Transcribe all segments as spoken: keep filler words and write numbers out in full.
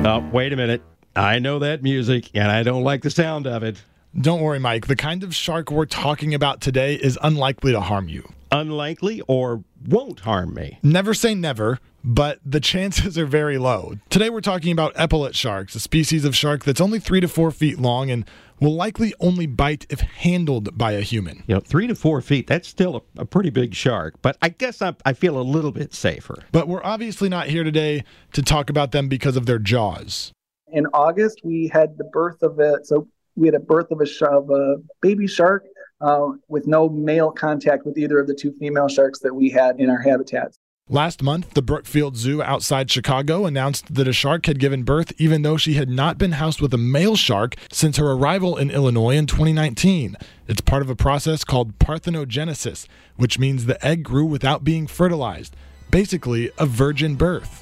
Oh, wait a minute. I know that music, and I don't like the sound of it. Don't worry, Mike. The kind of shark we're talking about today is unlikely to harm you. Unlikely or won't harm me? Never say never, but the chances are very low. Today we're talking about epaulet sharks, a species of shark that's only three to four feet long and will likely only bite if handled by a human. You know, three to four feet, that's still a, a pretty big shark, but I guess I, I feel a little bit safer. But we're obviously not here today to talk about them because of their jaws. In August, we had the birth of a, so we had a birth of a, sh- of a baby shark uh, with no male contact with either of the two female sharks that we had in our habitats. Last month, the Brookfield Zoo outside Chicago announced that a shark had given birth even though she had not been housed with a male shark since her arrival in Illinois in twenty nineteen. It's part of a process called parthenogenesis, which means the egg grew without being fertilized. Basically, a virgin birth.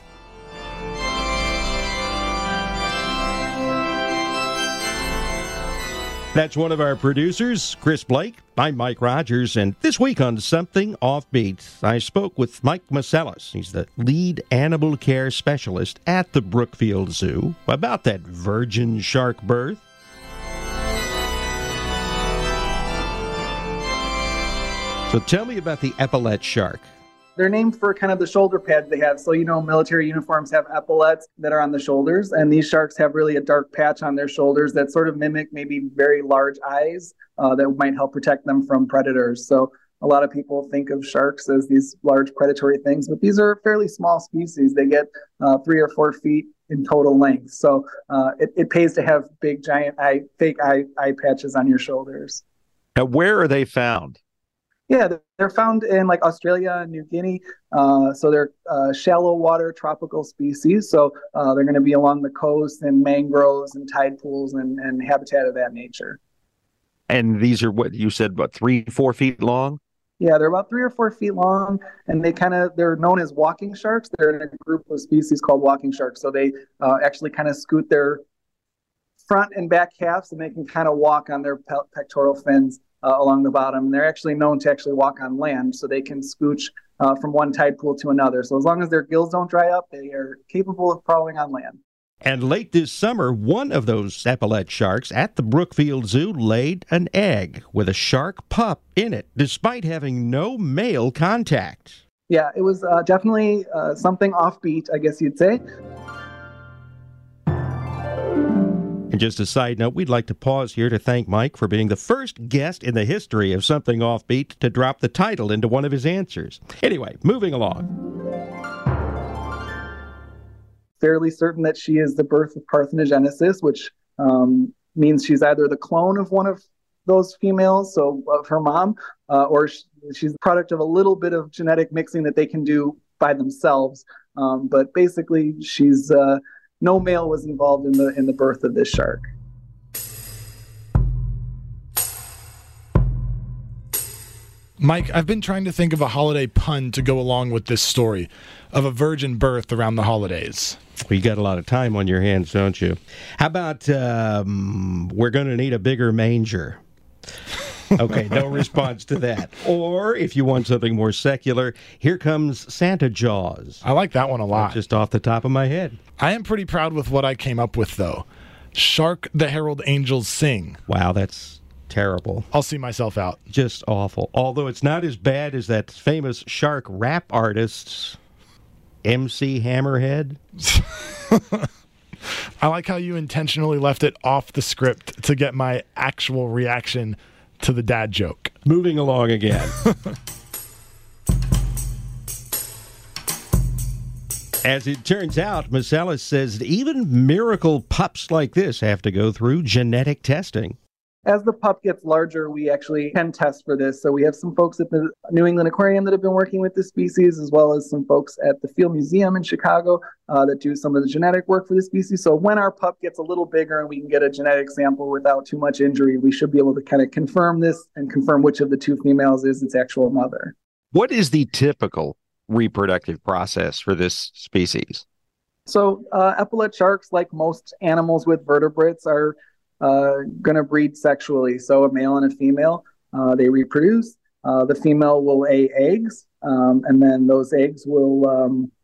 That's one of our producers, Chris Blake. I'm Mike Rogers, and this week on Something Offbeat, I spoke with Mike Maselis. He's the lead animal care specialist at the Brookfield Zoo about that virgin shark birth. So tell me about the epaulet shark. They're named for kind of the shoulder pads they have. So, you know, military uniforms have epaulets that are on the shoulders, and these sharks have really a dark patch on their shoulders that sort of mimic maybe very large eyes uh, that might help protect them from predators. So a lot of people think of sharks as these large predatory things, but these are fairly small species. They get uh, three or four feet in total length. So uh, it, it pays to have big, giant eye, fake eye, eye patches on your shoulders. Now, where are they found? Yeah, they're found in like Australia and New Guinea. Uh, so they're uh, shallow water tropical species. So uh, they're going to be along the coast and mangroves and tide pools and, and habitat of that nature. And these are what you said, what, three, four feet long? Yeah, they're about three or four feet long, and they kind of, they're known as walking sharks. They're in a group of species called walking sharks. So they uh, actually kind of scoot their front and back halves, and they can kind of walk on their pe- pectoral fins Uh, along the bottom. And they're actually known to actually walk on land, so they can scooch uh, from one tide pool to another. So as long as their gills don't dry up, they are capable of crawling on land. And late this summer, one of those epaulet sharks at the Brookfield Zoo laid an egg with a shark pup in it, despite having no male contact. Yeah, it was uh, definitely uh, something offbeat, I guess you'd say. And just a side note, we'd like to pause here to thank Mike for being the first guest in the history of Something Offbeat to drop the title into one of his answers. Anyway, moving along. Fairly certain that she is the birth of parthenogenesis, which um, means she's either the clone of one of those females, so of her mom, uh, or she, she's the product of a little bit of genetic mixing that they can do by themselves. Um, but basically, she's... Uh, No male was involved in the in the birth of this shark. Mike, I've been trying to think of a holiday pun to go along with this story of a virgin birth around the holidays. Well, you got a lot of time on your hands, don't you? How about um, we're going to need a bigger manger? Okay, no response to that. Or, if you want something more secular, here comes Santa Jaws. I like that one a lot. Just off the top of my head. I am pretty proud with what I came up with, though. Shark the Herald Angels Sing. Wow, that's terrible. I'll see myself out. Just awful. Although it's not as bad as that famous shark rap artist, M C Hammerhead. I like how you intentionally left it off the script to get my actual reaction to the dad joke. Moving along again. As it turns out, Maselis says that even miracle pups like this have to go through genetic testing. As the pup gets larger, we actually can test for this. So we have some folks at the New England Aquarium that have been working with this species, as well as some folks at the Field Museum in Chicago uh, that do some of the genetic work for the species. So when our pup gets a little bigger and we can get a genetic sample without too much injury, we should be able to kind of confirm this and confirm which of the two females is its actual mother. What is the typical reproductive process for this species? So uh, epaulet sharks, like most animals with vertebrates, are uh, going to breed sexually. So a male and a female, uh, they reproduce. Uh, the female will lay eggs, um, and then those eggs will um,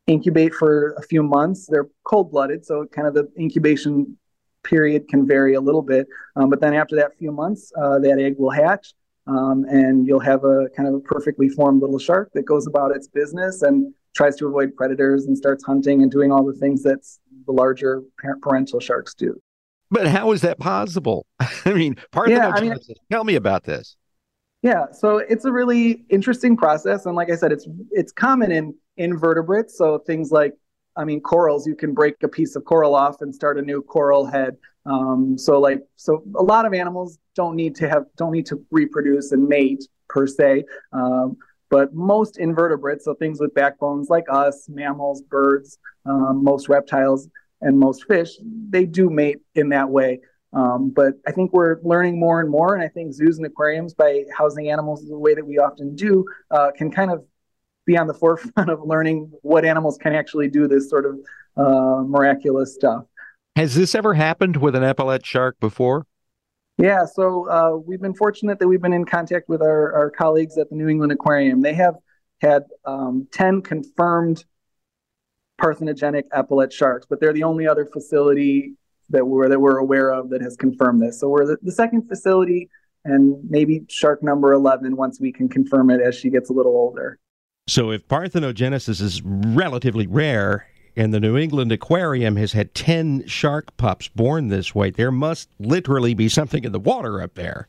incubate for a few months. They're cold-blooded, so kind of the incubation period can vary a little bit. Um, but then after that few months, uh, that egg will hatch, um, and you'll have a kind of a perfectly formed little shark that goes about its business and tries to avoid predators and starts hunting and doing all the things that the larger parental sharks do. But how is that possible? I mean, parthenogenesis. Yeah, I mean, tell me about this. Yeah, so it's a really interesting process, and like I said, it's it's common in invertebrates. So things like, I mean, corals, you can break a piece of coral off and start a new coral head. Um, so like, so a lot of animals don't need to have don't need to reproduce and mate per se. Um, but most invertebrates, so things with backbones like us, mammals, birds, um, most reptiles, and most fish, they do mate in that way. Um, but I think we're learning more and more, and I think zoos and aquariums, by housing animals the way that we often do, uh, can kind of be on the forefront of learning what animals can actually do this sort of uh, miraculous stuff. Has this ever happened with an epaulet shark before? Yeah, so uh, we've been fortunate that we've been in contact with our, our colleagues at the New England Aquarium. They have had um, ten confirmed parthenogenic epaulet sharks, but they're the only other facility that we're that we're aware of that has confirmed this. So we're the, the second facility, and maybe shark number eleven once we can confirm it as she gets a little older. So if parthenogenesis is relatively rare and the New England Aquarium has had ten shark pups born this way, there must literally be something in the water up there.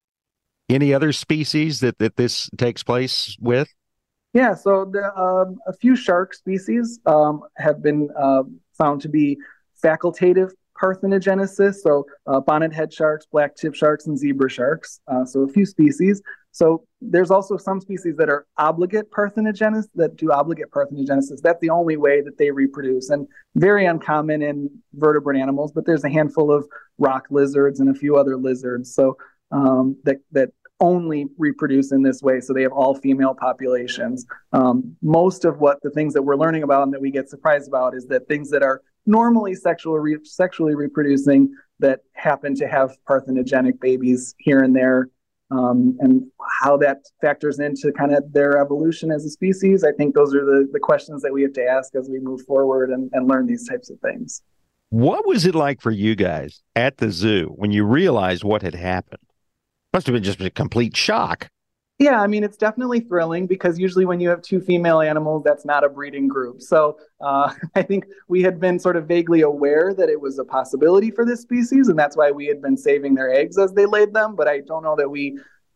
Any other species that, that this takes place with? Yeah, so the, um, a few shark species um, have been uh, found to be facultative parthenogenesis, so uh, bonnethead sharks, black tip sharks, and zebra sharks, uh, so a few species. So there's also some species that are obligate parthenogenesis, that do obligate parthenogenesis. That's the only way that they reproduce, and very uncommon in vertebrate animals, but there's a handful of rock lizards and a few other lizards so um, that, that only reproduce in this way, so they have all female populations. Um, most of what the things that we're learning about and that we get surprised about is that things that are normally sexual re- sexually reproducing that happen to have parthenogenic babies here and there, um, and how that factors into kind of their evolution as a species. I think those are the, the questions that we have to ask as we move forward and, and learn these types of things. What was it like for you guys at the zoo when you realized what had happened? Must have been just a complete shock. Yeah, I mean, it's definitely thrilling because usually when you have two female animals, that's not a breeding group. So uh, I think we had been sort of vaguely aware that it was a possibility for this species, and that's why we had been saving their eggs as they laid them. But I don't know that we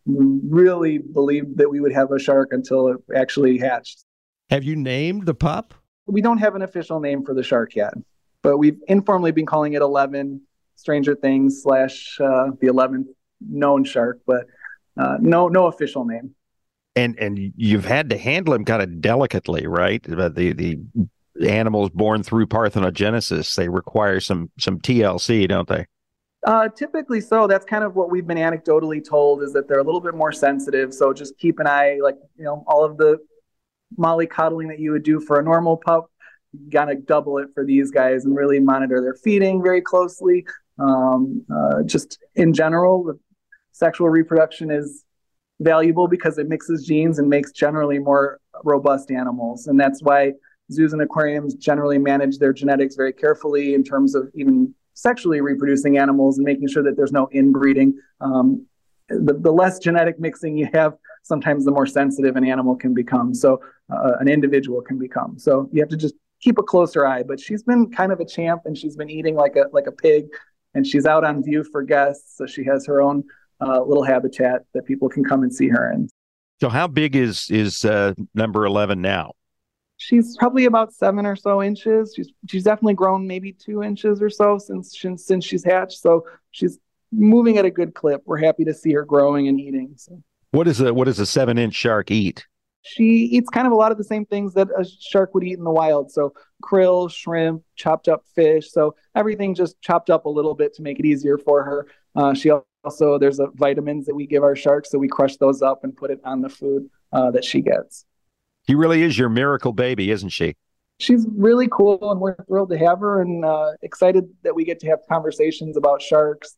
really believed that we would have a shark until it actually hatched. Have you named the pup? We don't have an official name for the shark yet, but we've informally been calling it eleven Stranger Things slash uh, the eleventh known shark, but Uh, no, no official name. And and you've had to handle them kind of delicately, right? The the animals born through parthenogenesis, they require some some T L C, don't they? Uh, typically so. That's kind of what we've been anecdotally told, is that they're a little bit more sensitive. So just keep an eye, like, you know, all of the mollycoddling that you would do for a normal pup, you gotta double it for these guys and really monitor their feeding very closely. Um, uh, just in general, the sexual reproduction is valuable because it mixes genes and makes generally more robust animals. And that's why zoos and aquariums generally manage their genetics very carefully in terms of even sexually reproducing animals and making sure that there's no inbreeding. Um, the, the less genetic mixing you have, sometimes the more sensitive an animal can become. So uh, an individual can become. So you have to just keep a closer eye. But she's been kind of a champ, and she's been eating like a like a pig, and she's out on view for guests. So she has her own Uh, little habitat that people can come and see her in. So how big is is uh, number eleven now? She's probably about seven or so inches. She's she's definitely grown maybe two inches or so since since she's hatched. So she's moving at a good clip. We're happy to see her growing and eating. So. What is a what does a seven inch shark eat? She eats kind of a lot of the same things that a shark would eat in the wild. So krill, shrimp, chopped up fish. So everything just chopped up a little bit to make it easier for her. Uh, she also, there's a vitamins that we give our sharks, so we crush those up and put it on the food uh, that she gets. She really is your miracle baby, isn't she? She's really cool, and we're thrilled to have her, and uh, excited that we get to have conversations about sharks.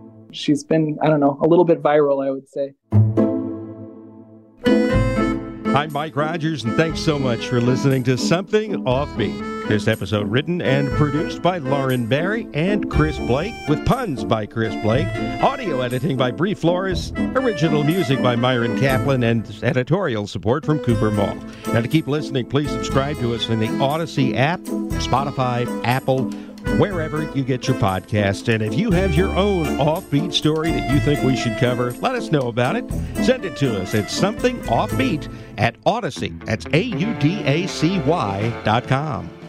She's been, I don't know, a little bit viral, I would say. I'm Mike Rogers, and thanks so much for listening to Something Offbeat. This episode written and produced by Lauren Barry and Chris Blake, with puns by Chris Blake, audio editing by Bree Flores, original music by Myron Kaplan, and editorial support from Cooper Mall. Now, to keep listening, please subscribe to us in the Odyssey app, Spotify, Apple, wherever you get your podcast. And if you have your own offbeat story that you think we should cover, let us know about it. Send it to us at Something Offbeat at Odyssey. That's A U D A C Y dot com.